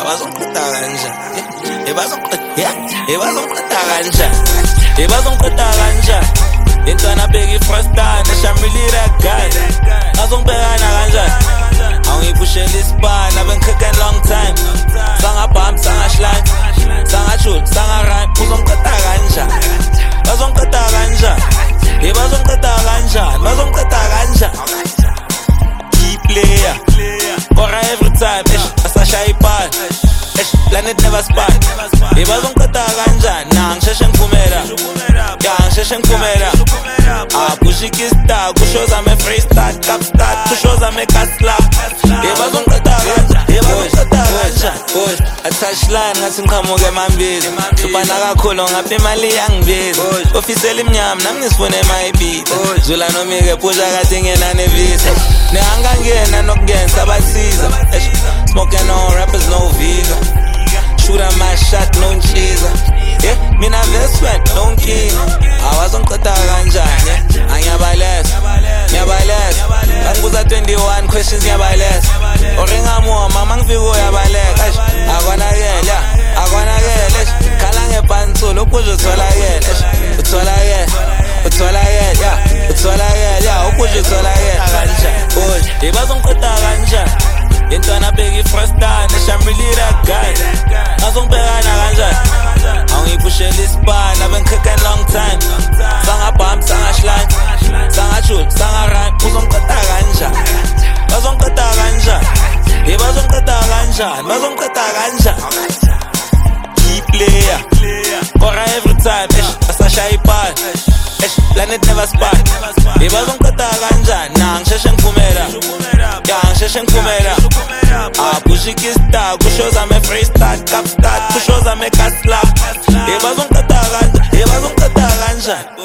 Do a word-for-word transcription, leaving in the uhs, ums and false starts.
abazongiqeda kanjani ebazongiqeda ebazongiqeda kanjani ebazongiqeda kanjani intwana bheka ifrostana eshamilira gani azongibhekana kanjani awungiphushela isibana bengikhekhe long time sangabhamp sangashlane sangajule sangarime uzongiqeda kanjani bazongiqeda kanjani ebazongiqeda kanjani bazongiqeda kanjani key player kora every time ish asashaya ibhala ish planet never spy ebazongiqeda kanjani na ngisheshe ngiphumela ya ngisheshe ngiphumela apushika istar kusho zame freestyle cap start kusho zame kasla ebazongiqeda kanjani ebazongiqeda kanjani boy a touchline ngathi ngiqhamuke emambili hlupana kakhulu ngapha imali yangibiza ofisela imnyama nami ngisifune mayibita zula nomike phusha kade ngena nevisa nehangangena nokungenza abasiza smoking on rappers no visa shoot at my shot no nchiza yeah mina veswet no nkinga awazongiqeda kanjani angiyabalesa ngiyabalesa bangibuza twenty-one questions ngiyabalesa oringamuwa mama ngifika uyabaleka akwanakela akwanakela khala ngepansulo ukudla utholakele utholakele utholakele ya utholakele ya ukudla utholakele kanjani ebazongiqeda kanjani intwana bheka ifrostana eshamilira gani azongibhekana kanjani awungiphushela isibana bengikhekhe long time sangabhamp sangashlane sangajule sangarime uzongiqeda kanjani bazongiqeda kanjani ebazongiqeda kanjani bazongiqeda kanjani key player kora every time ish asashaya ibhala ish planet never spy ebazongiqeda kanjani na ngisheshe ngiphumela ya ngisheshe ngiphumela apushika istar kusho zame freestyle cap start kusho zame kasla ebazongiqeda kanjani ebazongiqeda kanjani